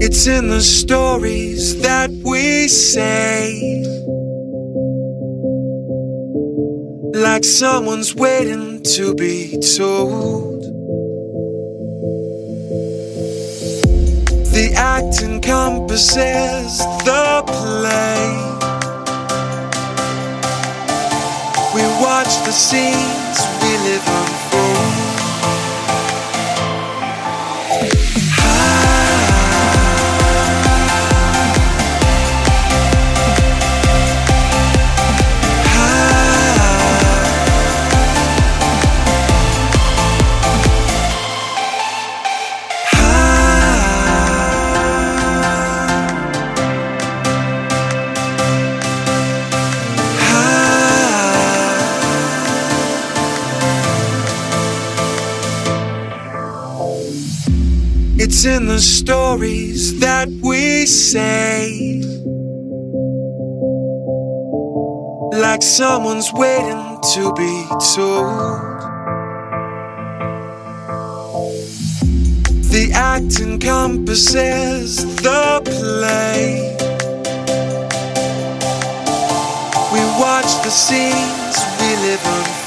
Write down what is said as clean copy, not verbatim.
It's in the stories that we say, like someone's waiting to be told. The act encompasses the play. We watch the scenes we live unfold. It's in the stories that we say, like someone's waiting to be told. The act encompasses the play. We watch the scenes we live unfold.